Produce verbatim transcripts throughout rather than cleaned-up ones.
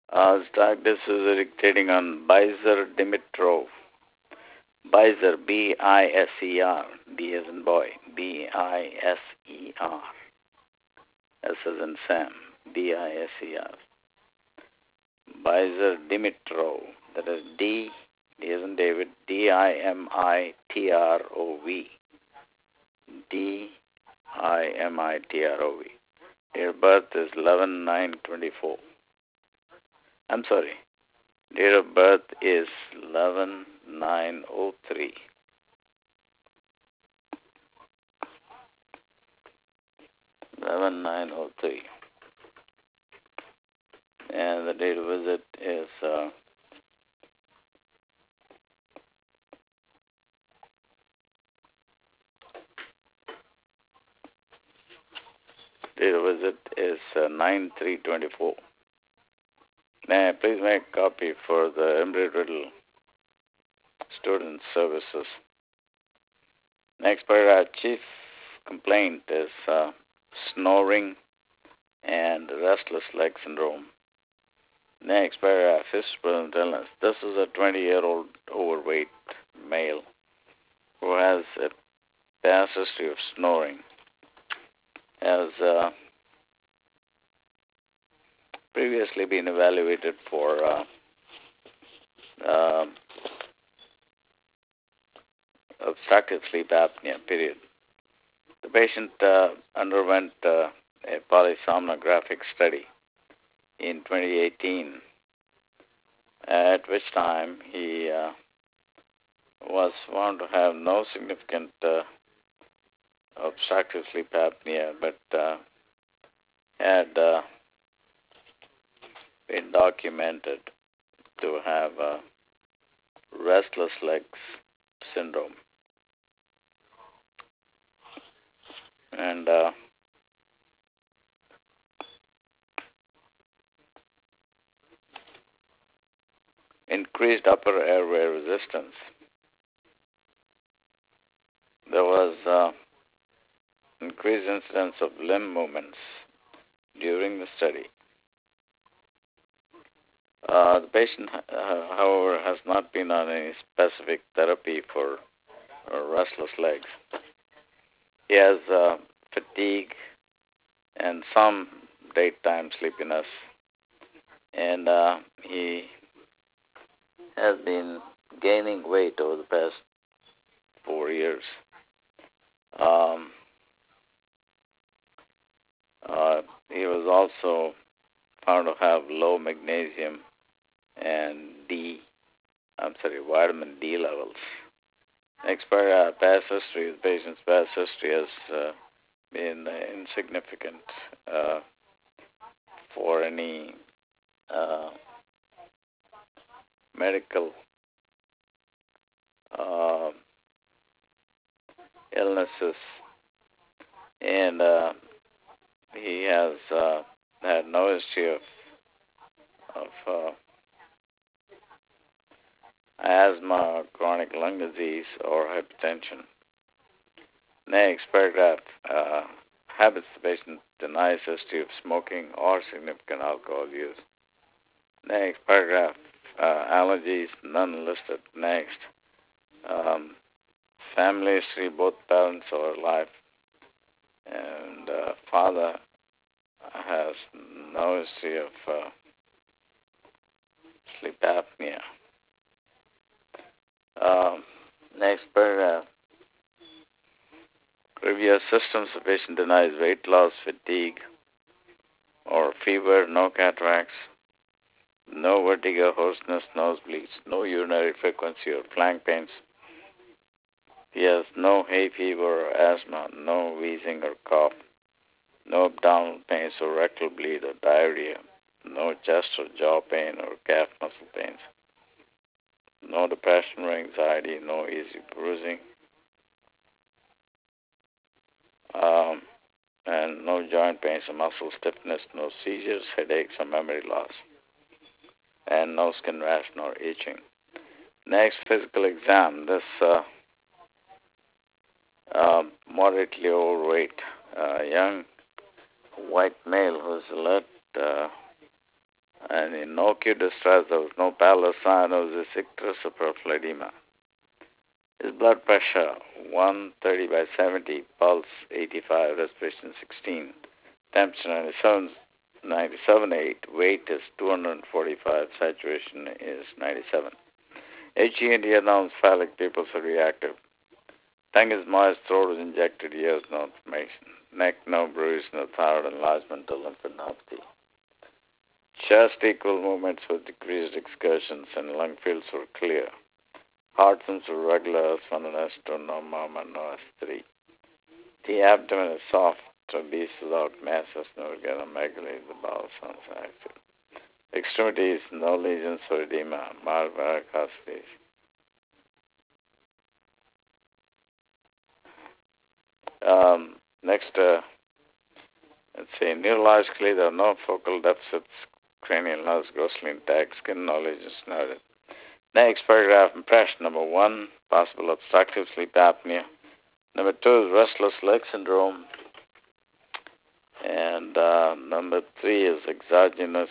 Uh, stock this is dictating on Biser Dimitrov. Biser, B I S E R, B as in boy, B I S E R, S as in Sam, B I S E R. Biser Dimitrov, that is D, D as in David, D I M I T R O V, D I M I T R O V. Date of birth is eleven nine twenty-four. I'm sorry. Date of birth is eleven nine oh three. eleven nine oh three. And the date of visit is uh, date of visit is uh, nine three twenty-four. May I please make a copy for the Embry-Riddle Student Services. Next paragraph, chief complaint is uh, snoring and restless leg syndrome. Next paragraph, his present illness. This is a twenty-year-old overweight male who has a past history of snoring, has uh, previously been evaluated for uh, uh, obstructive sleep apnea, period. The patient uh, underwent uh, a polysomnographic study in twenty eighteen, at which time he uh, was found to have no significant uh, obstructive sleep apnea, but uh, had uh, been documented to have uh, restless legs syndrome. And uh, increased upper airway resistance. There was uh, increased incidence of limb movements during the study. Uh, the patient, uh, however, has not been on any specific therapy for uh, restless legs. He has uh, fatigue and some daytime sleepiness, and uh, he has been gaining weight over the past four years. Um, uh, he was also found to have low magnesium and D, I'm sorry, vitamin D levels. Next paragraph, past history. The patient's past history has uh, been insignificant uh, for any uh, medical uh, illnesses, and uh, he has uh, had no history of, of uh, asthma, chronic lung disease, or hypertension. Next paragraph, uh, habits. The patient denies history of smoking or significant alcohol use. Next paragraph, uh, allergies, none listed. Next, um, family history, both parents are alive, and uh, father has no history of uh, sleep apnea. Um, next paragraph, review systems. The patient denies weight loss, fatigue, or fever, no cataracts, no vertigo, hoarseness, nosebleeds, no urinary frequency or flank pains. He has no hay fever or asthma, no wheezing or cough, no abdominal pains or rectal bleed or diarrhea, no chest or jaw pain or calf muscle pains, no depression or anxiety, no easy bruising, um, and no joint pains or muscle stiffness, no seizures, headaches, or memory loss, and no skin rash nor itching. Next, physical exam. This uh, uh, moderately overweight, uh, young white male who's alert uh, and and in no acute distress. There was no pallor, cyanosis, icterus, or peripheral edema. His blood pressure one thirty by seventy, pulse eighty-five, respiration sixteen, temperature ninety-seven, ninety-seven point eight, weight is two hundred forty-five, saturation is ninety-seven. H E and announced phallic pupils are reactive. Tongue is moist, throat is injected, ears no inflammation. Neck no bruise, no thyroid enlargement or lymphadenopathy. Chest equal movements with decreased excursions and lung fields were clear. Heart symptoms were regular, S one and S two, no murmur, no S three. The abdomen is soft, obese without masses, no megalomegaly, the bowel sounds active. Extremities, no lesions or edema, mild varicosities. Um, next, uh, let's see, neurologically, there are no focal deficits, cranial nerves grossly intact, skin knowledge is noted. Next paragraph, impression number one, possible obstructive sleep apnea. Number two is restless leg syndrome. And uh, number three is exogenous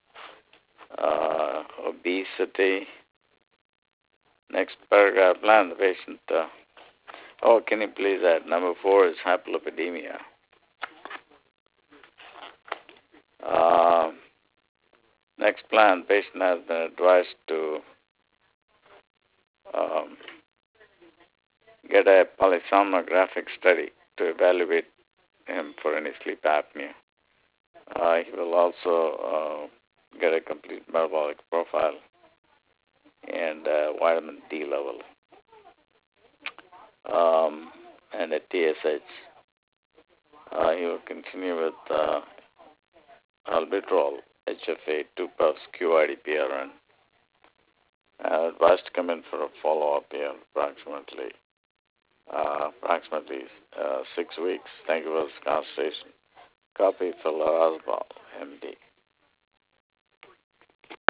uh, obesity. Next paragraph, plan the patient. Uh, oh, can you please add? Number four is hyperlipidemia. Uh, next plan, patient has been advised to um, get a polysomnographic study to evaluate him for any sleep apnea. Uh, he will also uh, get a complete metabolic profile and uh, vitamin D level um, and a T S H. Uh, he will continue with uh, albuterol, H F A, two puffs, Q I D P R N. Uh, advised to come in for a follow-up here, approximately uh, approximately uh, six weeks. Thank you for this conversation. Copy, Phil Oswald, M D.